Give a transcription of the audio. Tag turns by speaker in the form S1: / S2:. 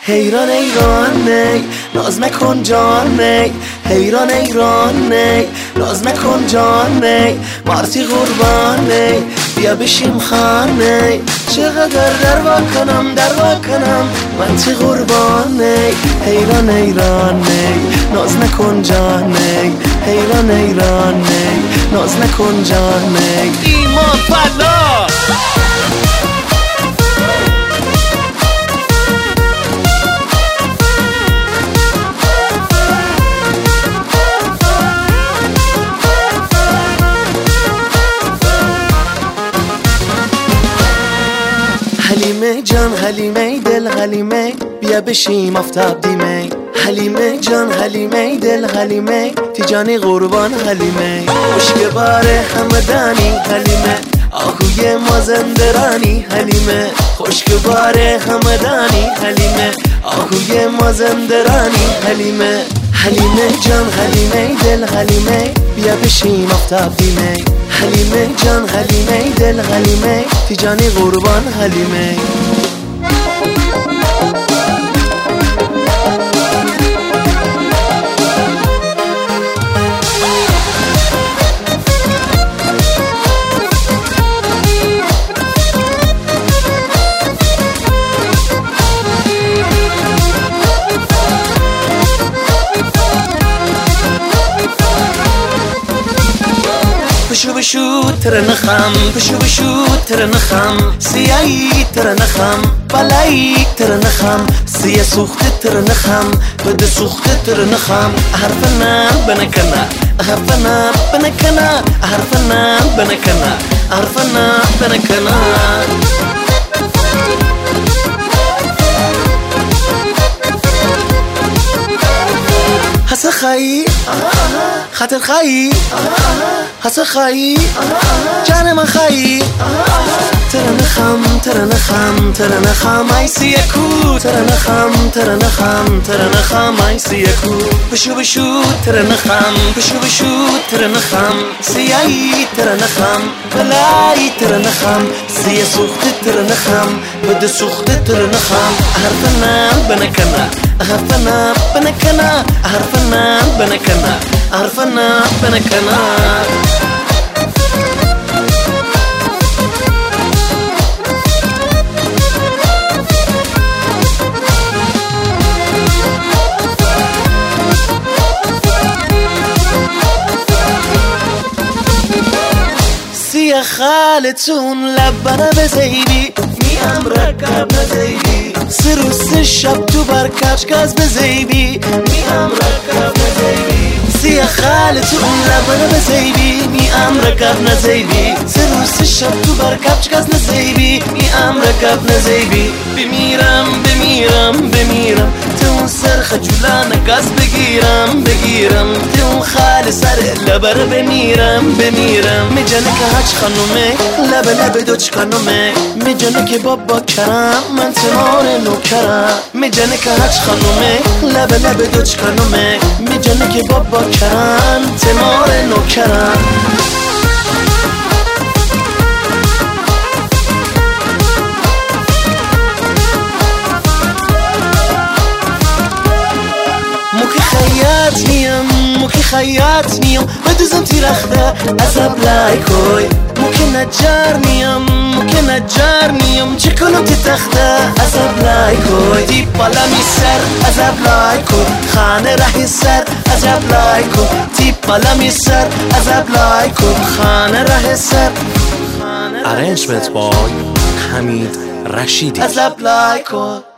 S1: حیران ایرانه ناز نکن جانه، حیران ایرانه ناز نکن جانه، مارتی قربانه بیا بشیم خانه، چقدر دروا کنم من تی قربانه، حیران ایرانه ناز نکن جانه، حیران ایرانه ناز نکن جانه.
S2: ایمان فلا
S1: حلیمه جان حلیمه دل حلیمه بیا بشیم آفتاب دیمه، حلیمه جان حلیمه دل حلیمه تیجانی قربان حلیمه، مشک باره همدانی حلیمه آهوی مازندرانی حلیمه، خشک باره همدانی حلیمه آهوی مازندرانی حلیمه، حلیمه جان حلیمه دل حلیمه بیا بشیم آفتاب دیمه، حلیمه جان حلیمه دل حلیمه تیجانی قربان حلیمه. بشو ترنخم بشو ترنخم سیایی ترنخم بلایی ترنخم سیه سوخت ترنخم بده سوخت ترنخم حرفنا بنکنا حرفنا بنکنا حرفنا بنکنا حرفنا بنکنا حس خایی خاطر خایی حس خایی جان من خایی ترنخم ای سیکو ترنخم ای سیکو بشو ترنخم سیایی ترنخم بلایی ترنخم سیه سوخت ترنخم بده سوخت ترنخم حرفنا بنکنا حرفنا بنکنا حرفنا بنکنا حرفنا بنکنا. سیه خالتون لبنه بزیبی میام رکب نزیبی سه روز سه شب تو برکش گاز بزیبی میام رکب نزیبی سیه خالتون لبنه بزیبی میام رکب نزیبی سه روز سه شب تو برکش گاز نزیبی میام رکب نزیبی بمیرم تو سر خجولانه گاز بگیرم تو خال سر لبر بمیرم میجنه که هچ خانومه لب دوچ خانومه میجنه که بابا کرم من تمار نوکرم میجنه که هچ خانومه لب دوچ خانومه میجنه که بابا کرم تمار نوکرم. موکی خیاط نیم بدوزم تیرخته عذاب لایکوی موکی نجار نیم چه کنم تی تخته عذاب لایکوی دی بالا می سر عذاب لایکوی خانه رهی سر عذاب لایکوی دی بالا می سر عذاب لایکوی خانه رهی سر.
S2: Arrangement by Hamid Rashidi.
S1: عذاب لایکوی.